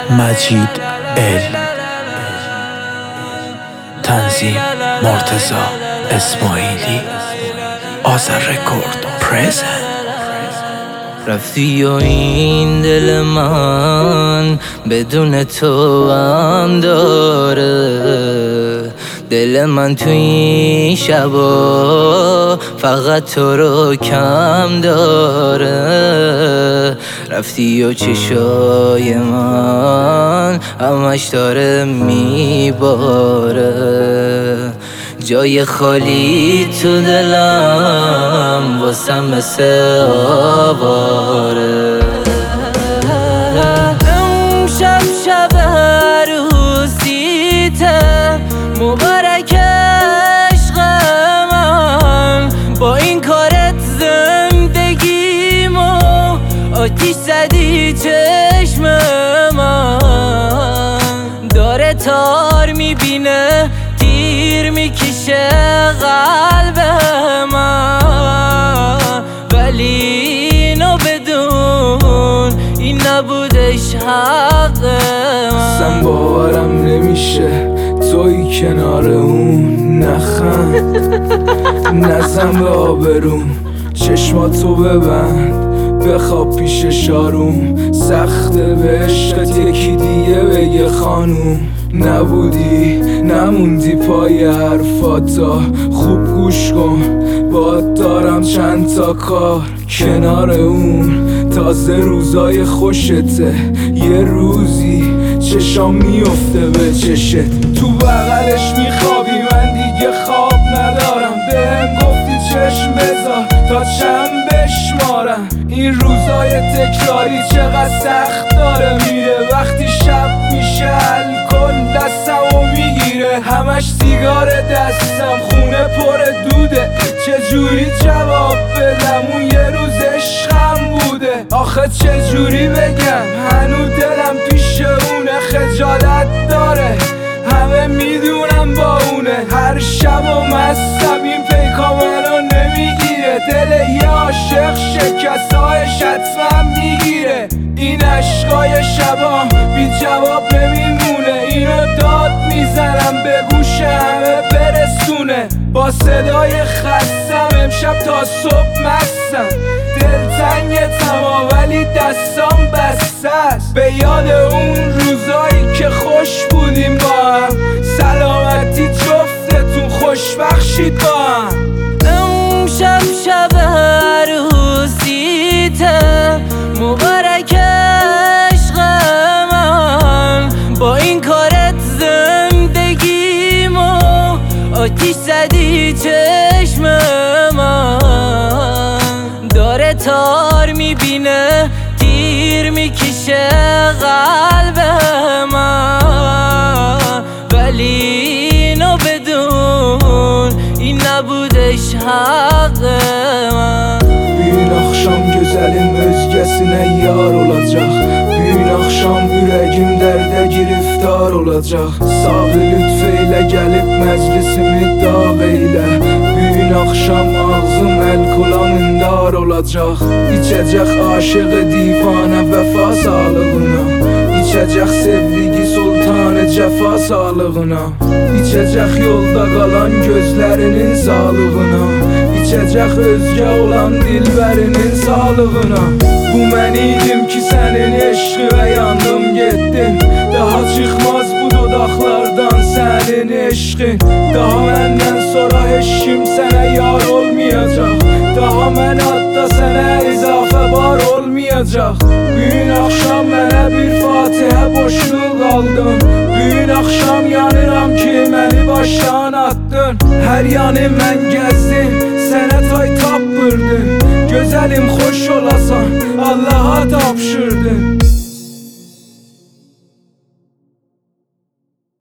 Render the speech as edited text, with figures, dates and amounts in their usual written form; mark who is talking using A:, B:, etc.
A: مجید ال تنظیم مرتضی اسماعیلی آذر رکورد پرزنت.
B: رفتی و این دل من بدون تو غم داره، دل من تو این شبا فقط تو رو کم داره. رفتی و چشای من همش داره میباره، جای خالی تو دلم واسم مثل آواره. امشب شب عروسیته مبارک عشق من، با این کارت زندگیمو آتیش زدی چشم من، داره تار میبینه تیر میکشه قلب من، ولی اینو بدون این نبودش حق من.
C: اصلا باورم نمیشه توی کنار اون، نخند نزن به آبروم، چشماتو ببند بخواب پیش شاروم. سخته به عشقت یکی دیگه بگه خانوم، نبودی نموندی پای حرفاتا، خوب گوش کن باد دارم چند تا کار کنار اون. تازه روزای خوشته یه روزی چشام میفته به چشت، تو بغلش میخوابی من دیگه خواب ندارم. بهم گفتی چشم بذار تا چند بشمارم، این روزای تکراری چقدر سخت داره میره. وقتی شب میشه الکل دستمو میگیره، همش سیگار دستم خونه پر دوده، چجوری جواب بدم اون یه روز عشقم بوده. آخه چجوری بگم هنو دلم پیش اونه، خجالت داره همه میدونم با اونه. هر شب و مستم این پیکا منو نمیگیره، دل یه عاشق شکستایش حتما میگیره. این عشقای شبام بی جواب نمیمونه، اینو داد میزنم به گوش همه برسونه. با صدای خستم امشب تا صبح مستم، دلتنگتم ولی دستام بسته است به یاد اون روزایی که خوش بودیم با هم. سلامتی جفتتون خوشبخشید با هم.
B: امشب شب عروسیته مبارک عشق من، با این کارت زندگیمو آتیش زدی چشم من، داره تار میبینه تیر میکشه قلب من، ولی اینو بدون این نبودش حق من.
C: Bugün akşam güzelim özgesine yar olacak, bugün akşam yüreğim derde giriftar olacak. Sağ lütfeyle gelip meclisimi dağ eyle, bugün akşam ağzım el kulağım dar olacak. İçecek aşığı divane vefa sağlığına, İçecek sevdiği sultanı cefa sağlığına, İçecek yolda kalan gözlerinin sağlığına, İçecek özge olan dilberinin sağlığına. Bu mən idim ki sənin eşqinə yandım getdim, daha çıxmaz bu dodaqlardan sənin eşqin. Daha məndən sonra heç kim sənə yar olmayacaq, daha mən adda sənə izafə bar olmayacaq. Bugün akşam mənə bir fatihə boşluq aldın, bugün akşam yanıram ki məni başdan attın. Hər yanı mən gəzdim sənə tay tapırdım, gözəlim xoş olasan Allah'a tapşırdım.